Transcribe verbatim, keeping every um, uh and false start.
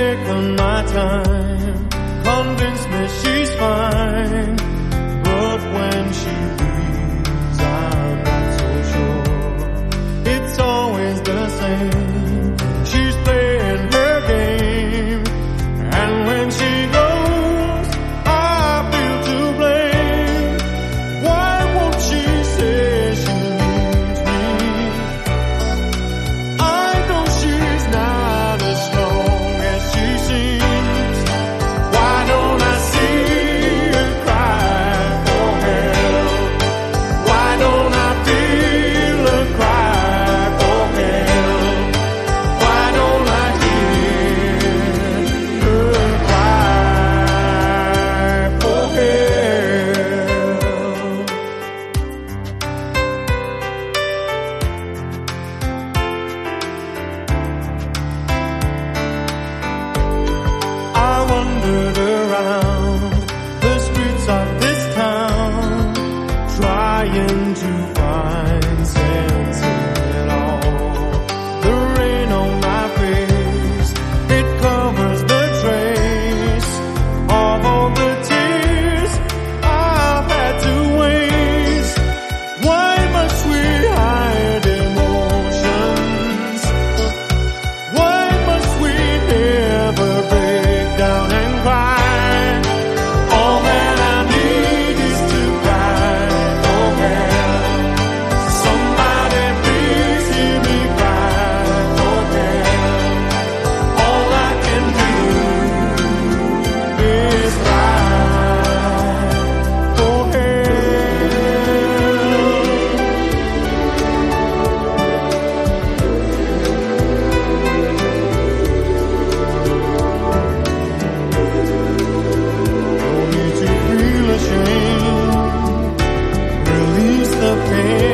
taken my time, convinced me she's fine, but when she leaves I'm not so sure. It's always the same, she's playing her game, and when she goes I feel to blame. Why won't she say she needs me? I know she's not as strong as she seems. Why don't I see her cry for help? Why don't I feel her cry for help? Why don't I hear her cry for help? I wandered around the streets of this town, trying to find sense in it all. The rain on my face, it covers the trace of all the tears I've had to waste. Why must we hide emotions? Why must we never break down and cry? All that I need is to cry for help. Somebody please hear me cry for help. All I can do is cry for help. No need to feel ashamed. Release the pain.